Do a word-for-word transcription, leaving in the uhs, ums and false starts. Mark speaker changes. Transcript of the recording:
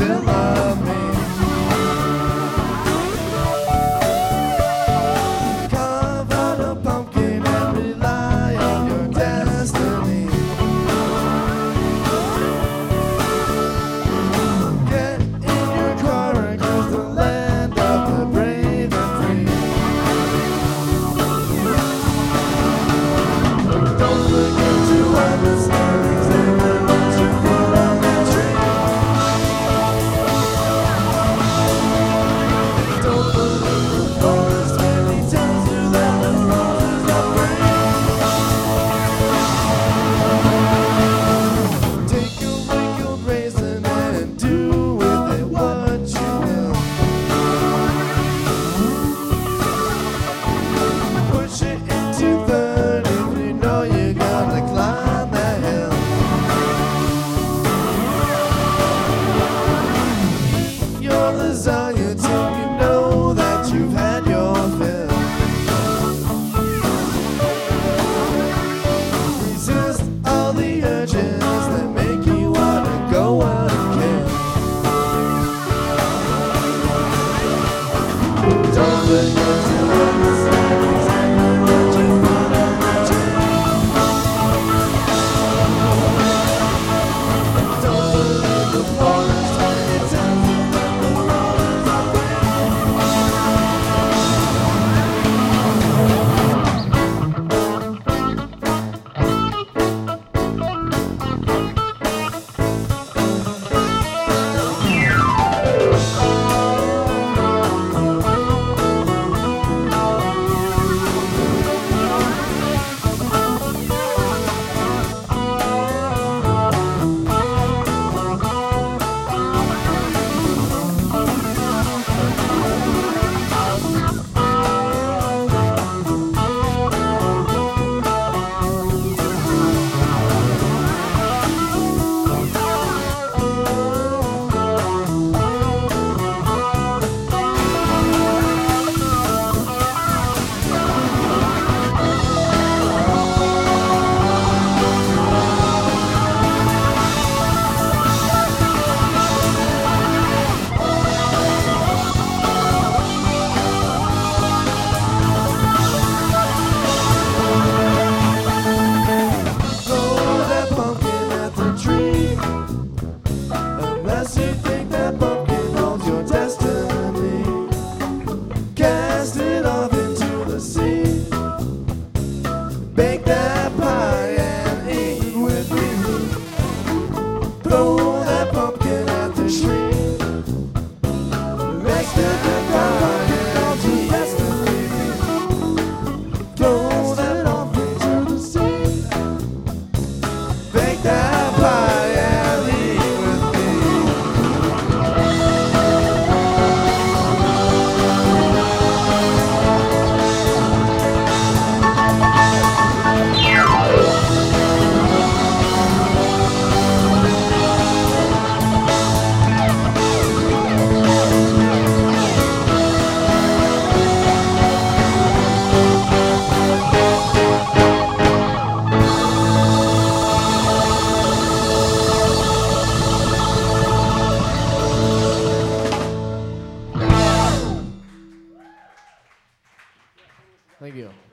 Speaker 1: still love me. Carve out a pumpkin and rely on your destiny. Get in your car and cross the land of the brave and free. Don't forget to understand exactly what you put on that tree. Don't believe the forest when he tells you that the roses are free. Take your wrinkled raisin and do with it what you will. Push it into third if you know you gotta climb that hill. Your lasagna till you know that you've had your fill. Resist all the urges that make you wanna go out and kill. Don't forget to understand exactly what you put on that tree. Don't believe the forest when it tells you that the roses are free. Throw that pumpkin at the tree, unless you think that pumpkin holds your destiny. Cast it off into the sea. Bake that pie and eat with me. Throw that pumpkin at the tree. Rest in the pie and holds your destiny. Throw that off into the sea. Bake that pie and eat with me. Thank you.